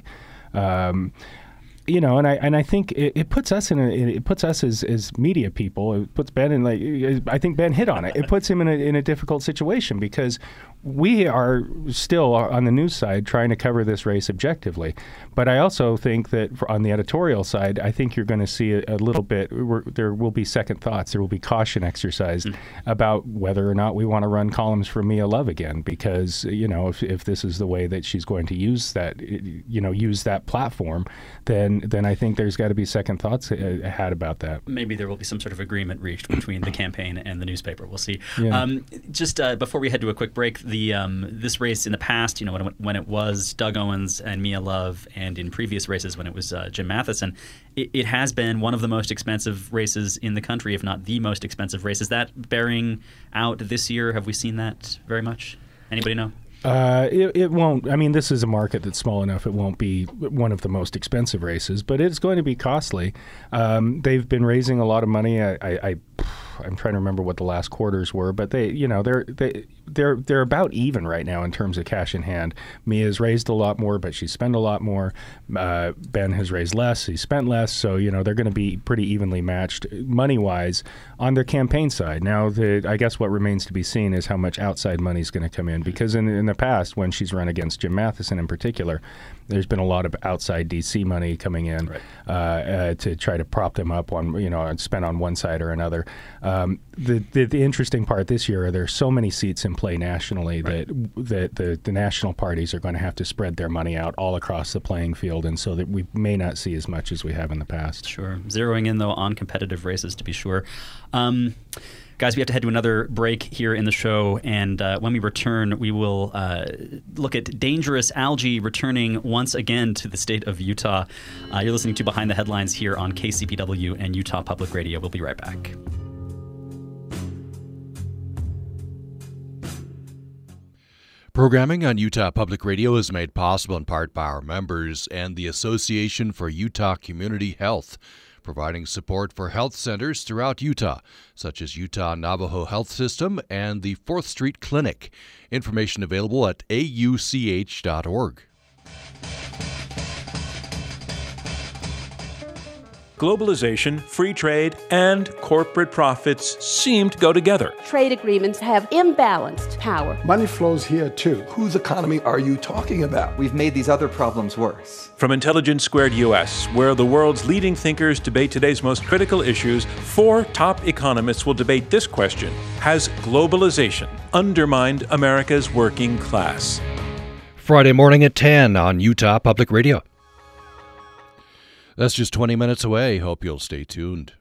Um, You know, and I and I think it, it puts us in a it puts us as, as media people. It puts Ben in like I think Ben hit on it. It puts him in a in a difficult situation because we are still on the news side trying to cover this race objectively. But I also think that for, on the editorial side, I think you're going to see a, a little bit. There will be second thoughts. There will be caution exercised mm. about whether or not we want to run columns for Mia Love again, because you know if if this is the way that she's going to use that you know use that platform, then then then I think there's got to be second thoughts uh, had about that. Maybe there will be some sort of agreement reached between the campaign and the newspaper. We'll see. Yeah. Um, just uh, before we head to a quick break, the um, this race in the past, you know, when, when it was Doug Owens and Mia Love, and in previous races when it was uh, Jim Matheson, it, it has been one of the most expensive races in the country, if not the most expensive race. Is that bearing out this year? Have we seen that very much? Anybody know? Uh, it, it won't. I mean, this is a market that's small enough. It won't be one of the most expensive races, but it's going to be costly. Um, they've been raising a lot of money. I, I, I, I'm trying to remember what the last quarters were, but they, you know, they're they they're they're about even right now in terms of cash in hand. Mia's raised a lot more, but she's spent a lot more. Uh, Ben has raised less. He spent less. So you know they're going to be pretty evenly matched money wise on their campaign side. Now, the, I guess what remains to be seen is how much outside money is going to come in, because in in the past, when she's run against Jim Matheson in particular, there's been a lot of outside D C money coming in right. uh, uh, to try to prop them up on, you know, and spend on one side or another. Um, the, the the interesting part this year are there's so many seats in play nationally right. that that the, the national parties are going to have to spread their money out all across the playing field, and so that we may not see as much as we have in the past. Sure. Zeroing in, though, on competitive races, to be sure. Um, Guys, we have to head to another break here in the show, and uh, when we return, we will uh, look at dangerous algae returning once again to the state of Utah. Uh, you're listening to Behind the Headlines here on K C P W and Utah Public Radio. We'll be right back. Programming on Utah Public Radio is made possible in part by our members and the Association for Utah Community Health, providing support for health centers throughout Utah, such as Utah Navajo Health System and the fourth Street Clinic. Information available at A U C H dot org. Globalization, free trade, and corporate profits seem to go together. Trade agreements have imbalanced power. Money flows here, too. Whose economy are you talking about? We've made these other problems worse. From Intelligence Squared U S, where the world's leading thinkers debate today's most critical issues, four top economists will debate this question: has globalization undermined America's working class? Friday morning at ten on Utah Public Radio. That's just twenty minutes away. Hope you'll stay tuned.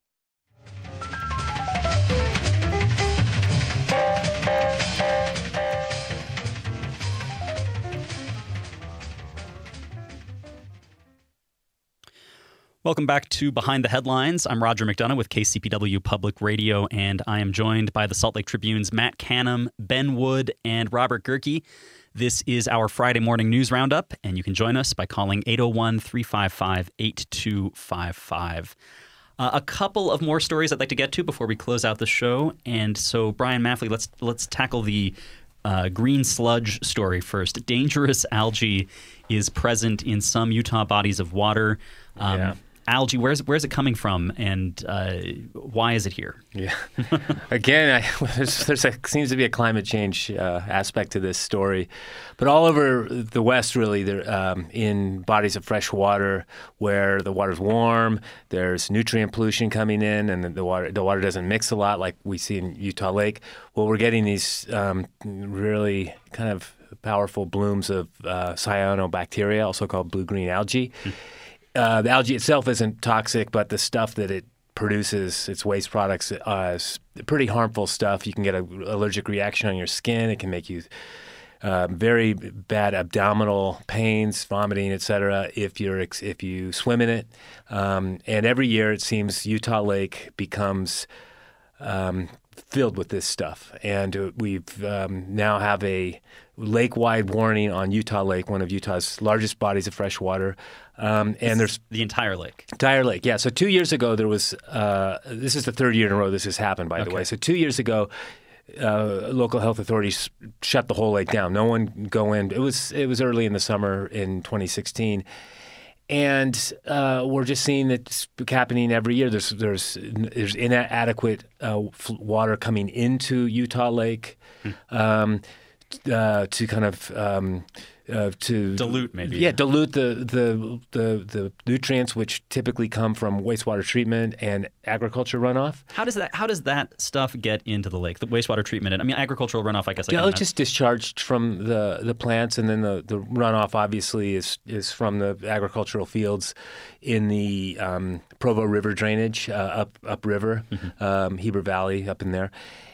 Welcome back to Behind the Headlines. I'm Roger McDonough with K C P W Public Radio, and I am joined by the Salt Lake Tribune's Matt Canham, Ben Wood, and Robert Gerke. This is our Friday morning news roundup, and you can join us by calling eight oh one, three five five, eight two five five. Uh, a couple of more stories I'd like to get to before we close out the show. And so, Brian Maffley, let's let's tackle the uh, green sludge story first. Dangerous algae is present in some Utah bodies of water. Um, yeah. Algae, where's where's it coming from, and uh, why is it here? Yeah, again, I, there's, there's a, seems to be a climate change uh, aspect to this story, but all over the West, really, there um, in bodies of fresh water where the water's warm, there's nutrient pollution coming in, and the water the water doesn't mix a lot like we see in Utah Lake. Well, we're getting these um, really kind of powerful blooms of uh, cyanobacteria, also called blue-green algae. Mm. Uh, the algae itself isn't toxic, but the stuff that it produces, its waste products, uh, is pretty harmful stuff. You can get an allergic reaction on your skin. It can make you uh, very bad abdominal pains, vomiting, et cetera, if you're if you swim in it. Um, and every year, it seems Utah Lake becomes um, filled with this stuff. And we've um, now have a lake-wide warning on Utah Lake, one of Utah's largest bodies of fresh water. Um, and there's the entire lake. Entire lake, yeah. So two years ago, there was. Uh, this is the third year in a row this has happened, by okay. the way. So two years ago, uh, local health authorities shut the whole lake down. No one go in. It was it was early in the summer in twenty sixteen, and uh, we're just seeing it happening every year. There's there's there's inadequate uh, water coming into Utah Lake. Hmm. Um, uh, to kind of um, uh, to dilute maybe. Yeah, dilute the, the the the nutrients which typically come from wastewater treatment and agriculture runoff. How does that How does that stuff get into the lake? The wastewater treatment and I mean agricultural runoff. I guess. I Yeah, it's just discharged from the, the plants, and then the, the runoff obviously is is from the agricultural fields in the um, Provo River drainage uh, up upriver, mm-hmm. um, Heber Valley up in there.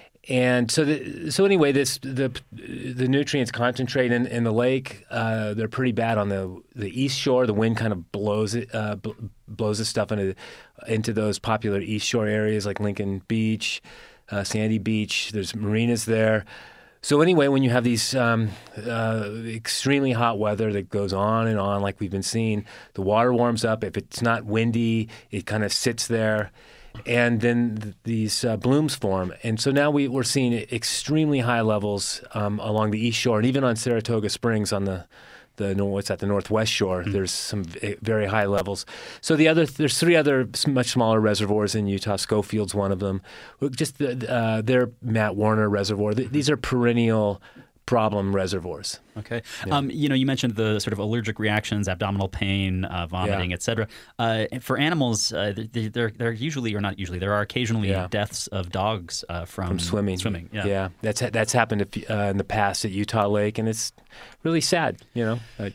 And so, the, so anyway, this the the nutrients concentrate in, in the lake. Uh, they're pretty bad on the, the east shore. The wind kind of blows it uh, bl- blows the stuff into into those popular east shore areas like Lincoln Beach, uh, Sandy Beach. There's marinas there. So anyway, when you have these um, uh, extremely hot weather that goes on and on, like we've been seeing, the water warms up. If it's not windy, it kind of sits there. And then th- these uh, blooms form. And so now we, we're seeing extremely high levels um, along the east shore, and even on Saratoga Springs on the, the what's that, the northwest shore, mm-hmm. there's some v- very high levels. So the other there's three other much smaller reservoirs in Utah. Schofield's one of them. Just the, uh, their Matt Warner Reservoir. Th- these are perennial problem reservoirs. Okay. Yeah. Um, you know, you mentioned the sort of allergic reactions, abdominal pain, uh, vomiting, yeah. et cetera. Uh, for animals, uh, there there usually, or not usually, there are occasionally yeah. deaths of dogs uh, from, from swimming. Swimming, yeah. Yeah, that's that's happened uh, in the past at Utah Lake, and it's really sad, you know. Uh,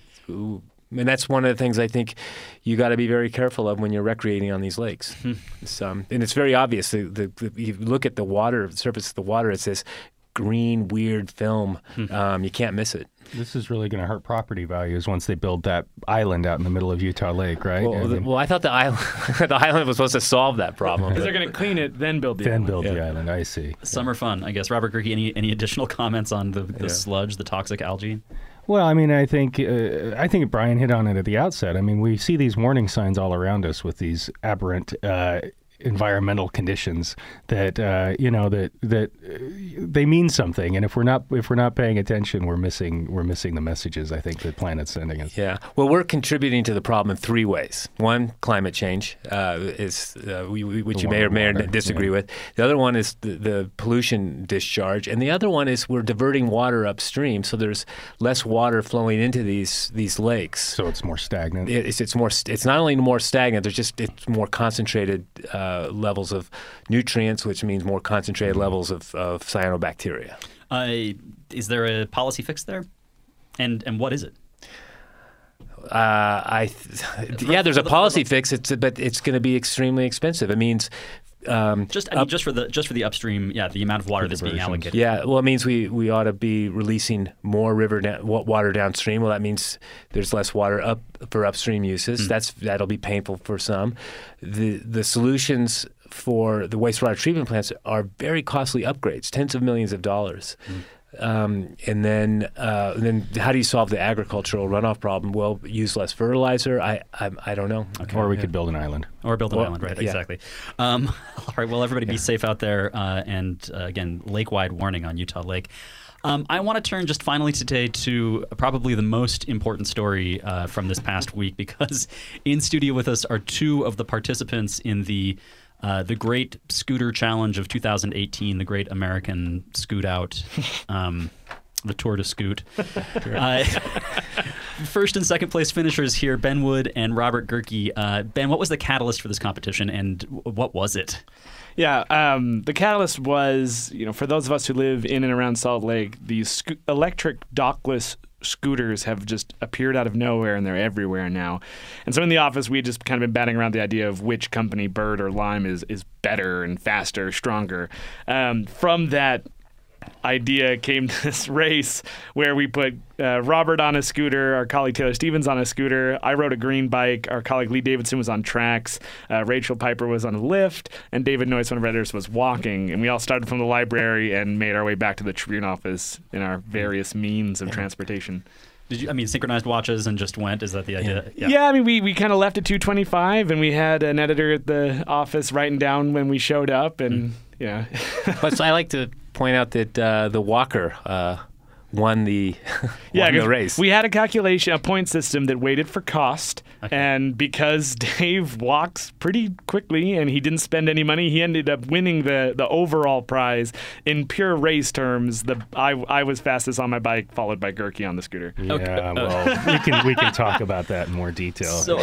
and that's one of the things I think you got to be very careful of when you're recreating on these lakes. Hmm. It's, um, and it's very obvious. The, the, the, you look at the water, the surface of the water, it's this green, weird film. Um, you can't miss it. This is really going to hurt property values once they build that island out in the middle of Utah Lake, right? Well, I the, mean, well I thought the island, the island was supposed to solve that problem. Because they're going to clean it, then build the then island. build Yeah. the island. I see. Summer yeah. fun, I guess. Robert Gerke, any any additional comments on the, the Yeah. sludge, the toxic algae? Well, I mean, I think uh, I think Brian hit on it at the outset. I mean, we see these warning signs all around us with these aberrant uh, environmental conditions that uh, you know that that uh, they mean something, and if we're not if we're not paying attention, we're missing we're missing the messages. I think the planet's sending us. Yeah. Well, we're contributing to the problem in three ways. One, climate change, uh, is uh, we, we, which The you may or may water, not disagree yeah. with. The other one is the, the pollution discharge, and the other one is we're diverting water upstream, so there's less water flowing into these these lakes. So it's more stagnant. It, it's it's more. It's not only more stagnant. There's just it's more concentrated uh, levels of nutrients, which means more concentrated levels of, of cyanobacteria. Uh, is there a policy fix there? And and what is it? Uh, I th- yeah, there's a policy fix. It's but it's going to be extremely expensive. It means um, Just I mean, up- just for the just for the upstream, yeah, the amount of water that's being allocated. Yeah, well, it means we, we ought to be releasing more river down, wa- water downstream. Well, that means there's less water up for upstream uses. Mm. That's that'll be painful for some. The the solutions for the wastewater treatment plants are very costly upgrades, tens of millions of dollars. Mm. Um, and then, uh, then how do you solve the agricultural runoff problem? Well, use less fertilizer. I I, I don't know. Okay. Or we could build an island. Or build an Well, island, right? yeah. Exactly. Um, all right. Well, everybody be safe out there. Uh, and uh, again, lake-wide warning on Utah Lake. Um, I want to turn just finally today to probably the most important story uh, from this past week, because in studio with us are two of the participants in the Uh, the Great Scooter Challenge of two thousand eighteen, the Great American Scoot Out, um, the Tour de Scoot. Uh, first and second place finishers here, Ben Wood and Robert Gerke. Uh, Ben, what was the catalyst for this competition, and w- what was it? Yeah, um, the catalyst was, you know, for those of us who live in and around Salt Lake, these sco- electric dockless scooters have just appeared out of nowhere, and they're everywhere now. And so in the office, we had just kind of been batting around the idea of which company, Bird or Lime, is is better and faster, stronger. Um, from that idea came this race where we put uh, Robert on a scooter, our colleague Taylor Stevens on a scooter. I rode a green bike. Our colleague Lee Davidson was on tracks. Uh, Rachel Piper was on a lift, and David Noyce, one of our editors, was walking. And we all started from the library and made our way back to the Tribune office in our various means of transportation. Did you? I mean, synchronized watches and just went. Is that the idea? Yeah, yeah I mean, we, we kind of left at two twenty-five, and we had an editor at the office writing down when we showed up, and mm. yeah. But I like to point out that uh, the Walker uh, won the yeah, won the race. We had a calculation, a point system that weighted for cost, okay. and because Dave walks pretty quickly and he didn't spend any money, he ended up winning the, the overall prize. In pure race terms, the I I was fastest on my bike, followed by Gerke on the scooter. Yeah, Okay. well, we can we can talk about that in more detail. So,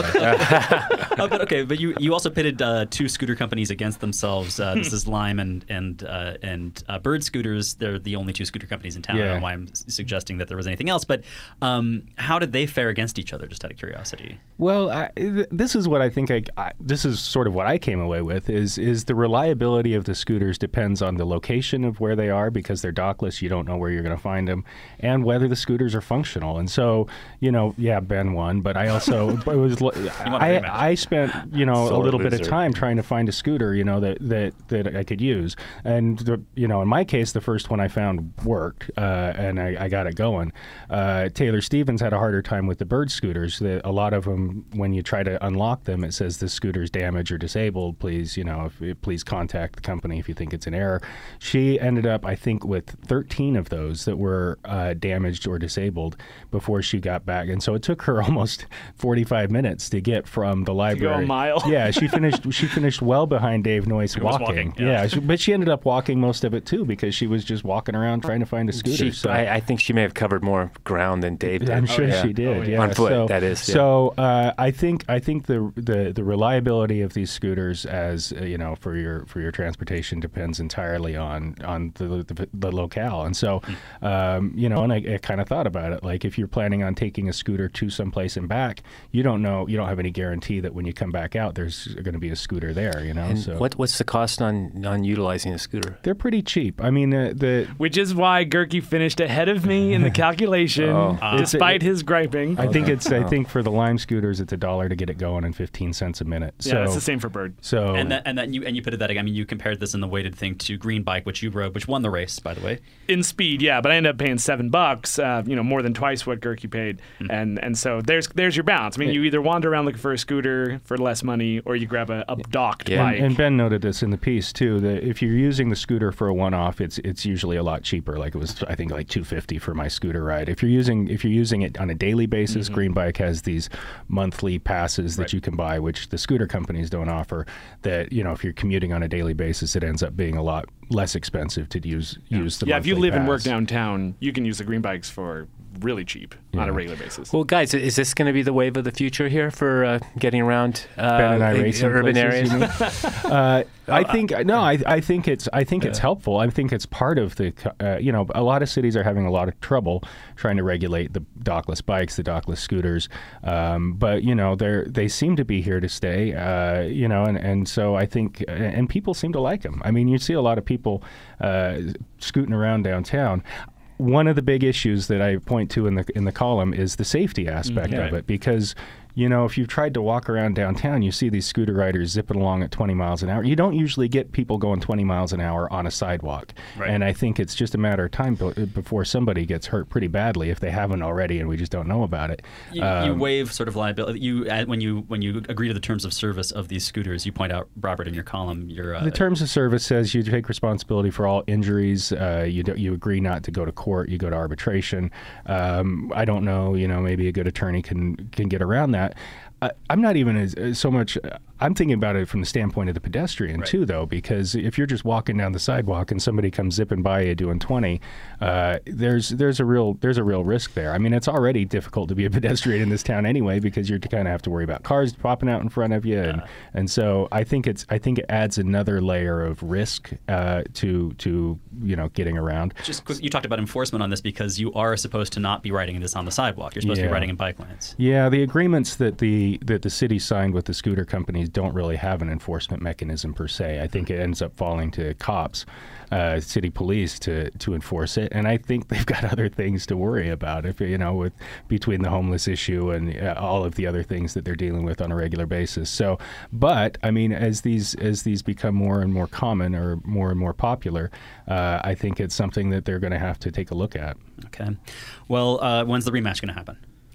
uh, but okay, but you, you also pitted uh, two scooter companies against themselves. Uh, this is Lime and and uh, and uh, Bird Scooters. They're the only two scooter companies in town. I don't Yeah. know why I'm s- suggesting that there was anything else, but um, how did they fare against each other? Just out of curiosity. Well, I, th- this is what I think. I, I this is sort of what I came away with is is the reliability of the scooters depends on the location of where they are, because they're dockless. You don't know where you're going to find them, and whether the scooters are functional. And so, you know, yeah, Ben won, but I also it was want a I, rematch. I spent you know Sore a little bit of loser. time trying to find a scooter, you know, that that, that I could use. And the, you know, in my case, the first one I found worked, uh, and I, I got it going. Uh, Taylor Stevens had a harder time with the Bird scooters. The, a lot of them, when you try to unlock them, it says this scooter's damaged or disabled. Please, you know, if, please contact the company if you think it's an error. She ended up, I think, with thirteen of those that were uh, damaged or disabled before she got back. And so it took her almost forty-five minutes to get from the library. a mile. Yeah, she finished. She finished well behind Dave Noyce was walking. walking, yeah. Yeah, she, but she ended up walking most of it too, because she was just walking around trying to find a scooter. She, so I, I think she may have covered more ground than Dave did. I'm sure yeah. she did. Yeah, On foot, So, that is. Yeah. So uh, I think I think the, the the reliability of these scooters, as uh, you know, for your for your transportation, depends entirely on on the the, the locale. And so, um, you know, and I, I kind of thought about it. Like, if you're planning on taking a scooter to someplace and back, you don't know, you don't have any guarantee that when you come back out, there's going to be a scooter there. You know, And so what what's the cost on on utilizing a scooter? they're pretty cheap. I mean, uh, the Which is why Gerke finished ahead of me in the calculation, Oh. despite his griping. I think it's I think for the Lime scooters, it's a dollar to get it going and fifteen cents a minute. yeah, So it's the same for Bird. So And that and that you and you pitted that. I mean, you compared this in the weighted thing to Green Bike, which you rode, which won the race, by the way. In speed, yeah, but I ended up paying seven bucks, uh, you know, more than twice what Gerke paid, Mm-hmm. and and so there's there's your balance. I mean, you either wander around looking for a scooter for less money, or you grab a, a docked Yeah. bike. And Ben noted this in the piece too. That if you're using the scooter for a one-off, it's it's usually a lot cheaper. Like it was, I think, like two fifty for my scooter ride. If you're using if you're using it on a daily basis, Mm-hmm. Green Bike has these monthly passes that Right. you can buy, which the scooter companies don't offer. That, you know, if you're commuting on a daily basis, it ends up being a lot less expensive to use use the yeah, if you monthly live and work pass. downtown, you can use the Green Bikes for really cheap on a regular basis. Well, guys, is this going to be the wave of the future here for uh, getting around uh, Ben and I in- racing urban places, areas? you mean? uh, I think no, I, I think it's I think it's helpful. I think it's part of the uh, you know, a lot of cities are having a lot of trouble trying to regulate the dockless bikes, the dockless scooters, um, but you know they they seem to be here to stay. Uh, you know, and, and so I think and people seem to like them. I mean, you see a lot of people uh, scooting around downtown. One of the big issues that I point to in the in the column is the safety aspect Mm-hmm. of it, because you know, if you've tried to walk around downtown, you see these scooter riders zipping along at twenty miles an hour. You don't usually get people going twenty miles an hour on a sidewalk. Right. And I think it's just a matter of time be- before somebody gets hurt pretty badly, if they haven't already and we just don't know about it. You, you Um, waive sort of liability. You uh, when you when you agree to the terms of service of these scooters, you point out, Robert, in your column, your uh, The terms of service says you take responsibility for all injuries. Uh, you do, you agree not to go to court. You go to arbitration. Um, I don't know. You know, maybe a good attorney can can get around that. I, I'm not even as, as so much. I'm thinking about it from the standpoint of the pedestrian Right. too, though, because if you're just walking down the sidewalk and somebody comes zipping by you doing twenty, uh, there's there's a real there's a real risk there. I mean, it's already difficult to be a pedestrian in this town anyway, because you're kind of have to worry about cars popping out in front of you, and, and so I think it's I think it adds another layer of risk uh, to to you know getting around. Just quick, you talked about enforcement on this because you are supposed to not be riding this on the sidewalk. You're supposed to Yeah. be riding in bike lanes. Yeah, the agreements that the that the city signed with the scooter companies don't really have an enforcement mechanism per se. I think it ends up falling to cops, uh, city police to to enforce it, and I think they've got other things to worry about. If you know, with between the homeless issue and uh, all of the other things that they're dealing with on a regular basis. So, but I mean, as these as these become more and more common or more and more popular, uh, I think it's something that they're going to have to take a look at. Okay. Well, uh, when's the rematch going to happen?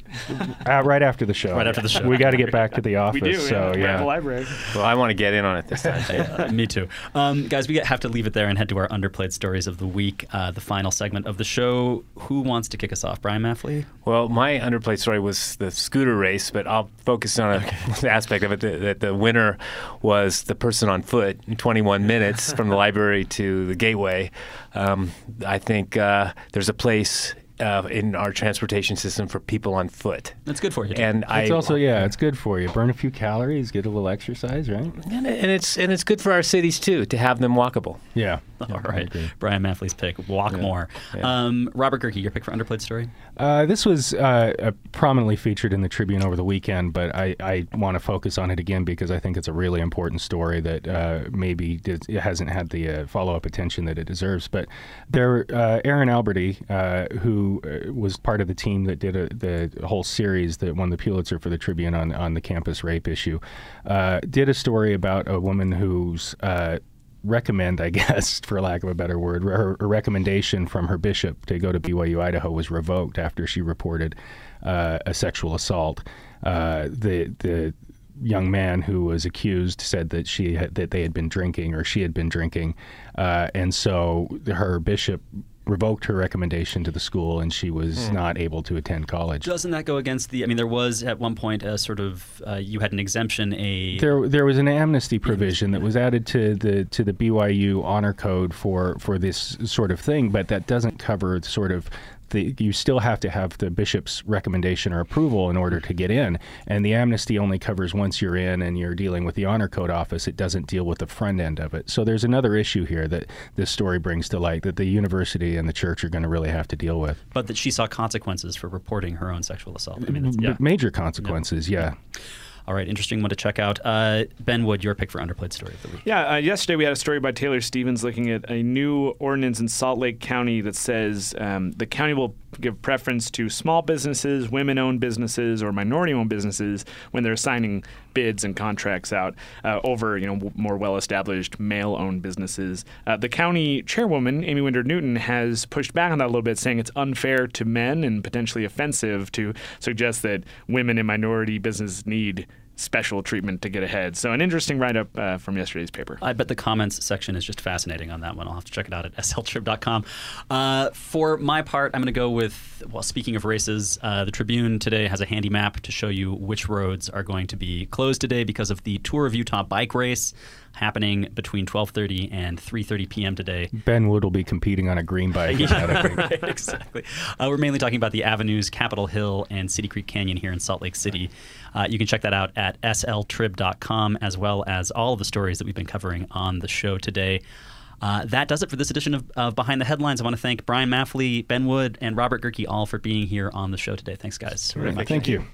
Uh, right after the show. Right after the show. We got to get back to the office. We do, so, yeah. yeah. We're at the library. Well, I want to get in on it this time. Uh, me too. Um, guys, we have to leave it there and head to our underplayed stories of the week, uh, the final segment of the show. Who wants to kick us off? Brian Maffley? Well, my underplayed story was the scooter race, but I'll focus on an aspect of it that, that the winner was the person on foot in twenty-one minutes from the library to the gateway. Um, I think uh, there's a place Uh, in our transportation system for people on foot. That's good for you. And It's I also, yeah, it's good for you. Burn a few calories, get a little exercise, right? and, and it's and it's good for our cities too to have them walkable. Yeah. All right. Brian Maffley's pick, Walk Yeah. More. Yeah. Um, Robert Gerke, your pick for underplayed story? Uh, this was uh, uh, prominently featured in the Tribune over the weekend, but I, I want to focus on it again because I think it's a really important story that uh, maybe did, it hasn't had the uh, follow-up attention that it deserves. But there, uh, Aaron Alberti, uh, who uh, was part of the team that did a, the whole series that won the Pulitzer for the Tribune on, on the campus rape issue, uh, did a story about a woman who's uh, recommend, I guess, for lack of a better word, her, her recommendation from her bishop to go to B Y U Idaho was revoked after she reported uh, a sexual assault. Uh, the the young man who was accused said that she had, that they had been drinking or she had been drinking, uh, and so her bishop revoked her recommendation to the school, and she was mm. not able to attend college. Doesn't that go against the? I mean, there was at one point a sort of uh, you had an exemption. A there there was an amnesty provision that was added to the to the B Y U honor code for for this sort of thing, but that doesn't cover sort of. The, you still have to have the bishop's recommendation or approval in order to get in. And the amnesty only covers once you're in and you're dealing with the honor code office. It doesn't deal with the front end of it. So there's another issue here that this story brings to light that the university and the church are going to really have to deal with. But that she saw consequences for reporting her own sexual assault. I mean, that's, yeah. Major consequences, yeah. yeah. All right, interesting one to check out. Uh, Ben Wood, your pick for underplayed story of the week. Yeah, uh, yesterday we had a story by Taylor Stevens looking at a new ordinance in Salt Lake County that says um, the county will give preference to small businesses, women-owned businesses, or minority-owned businesses when they're assigning bids and contracts out uh, over, you know, w- more well-established male-owned businesses. Uh, the county chairwoman, Amy Winder Newton, has pushed back on that a little bit, saying it's unfair to men and potentially offensive to suggest that women in minority business need special treatment to get ahead. So an interesting write-up uh, from yesterday's paper. I bet the comments section is just fascinating on that one. I'll have to check it out at S L trib dot com. Uh, for my part, I'm going to go with, well, speaking of races, uh, the Tribune today has a handy map to show you which roads are going to be closed today because of the Tour of Utah bike race happening between twelve thirty and three thirty p.m. today. Ben Wood will be competing on a green bike. Yeah, right, exactly. Uh, we're mainly talking about the avenues, Capitol Hill and City Creek Canyon here in Salt Lake City. Uh, you can check that out at S L trib dot com, as well as all of the stories that we've been covering on the show today. Uh, that does it for this edition of, of Behind the Headlines. I want to thank Brian Maffley, Ben Wood, and Robert Gerke all for being here on the show today. Thanks, guys. Very much. Thank you.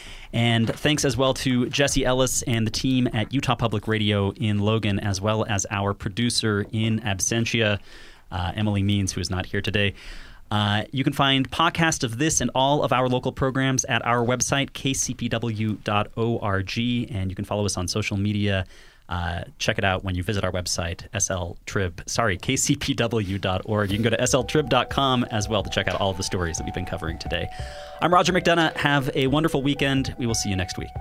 And thanks as well to Jesse Ellis and the team at Utah Public Radio in Logan, as well as our producer in absentia, uh, Emily Means, who is not here today. Uh, you can find podcasts of this and all of our local programs at our website, k c p w dot org, and you can follow us on social media. Uh, check it out when you visit our website, S L Trib, sorry, k c p w dot org. You can go to S L trib dot com as well to check out all of the stories that we've been covering today. I'm Roger McDonough. Have a wonderful weekend. We will see you next week.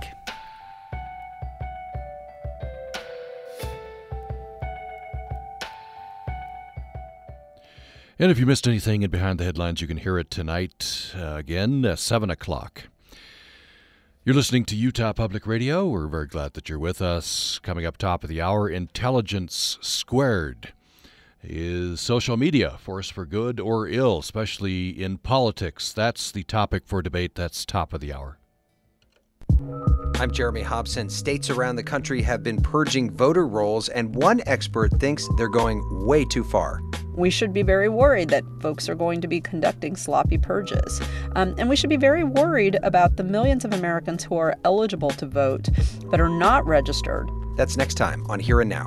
And if you missed anything in Behind the Headlines, you can hear it tonight uh, again, uh, seven o'clock. You're listening to Utah Public Radio. We're very glad that you're with us. Coming up top of the hour, Intelligence Squared. Is social media a force for good or ill, especially in politics? That's the topic for debate. That's top of the hour. I'm Jeremy Hobson. States around the country have been purging voter rolls, and one expert thinks they're going way too far. We should be very worried that folks are going to be conducting sloppy purges. Um, and we should be very worried about the millions of Americans who are eligible to vote but are not registered. That's next time on Here and Now.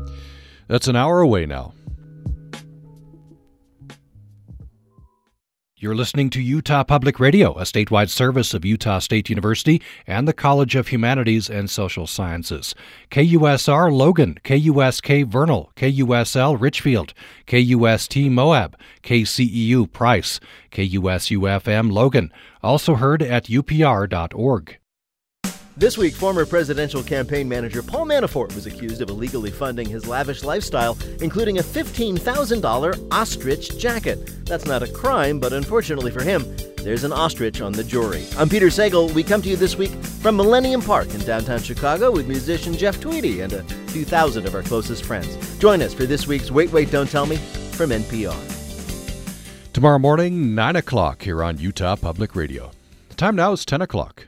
That's an hour away now. You're listening to Utah Public Radio, a statewide service of Utah State University and the College of Humanities and Social Sciences. K U S R Logan, K U S K Vernal, K U S L Richfield, K U S T Moab, K C E U Price, K U S U F M Logan, also heard at U P R dot org. This week, former presidential campaign manager Paul Manafort was accused of illegally funding his lavish lifestyle, including a fifteen thousand dollars ostrich jacket. That's not a crime, but unfortunately for him, there's an ostrich on the jury. I'm Peter Sagal. We come to you this week from Millennium Park in downtown Chicago with musician Jeff Tweedy and a few thousand of our closest friends. Join us for this week's Wait, Wait, Don't Tell Me from N P R. Tomorrow morning, nine o'clock here on Utah Public Radio. The time now is ten o'clock.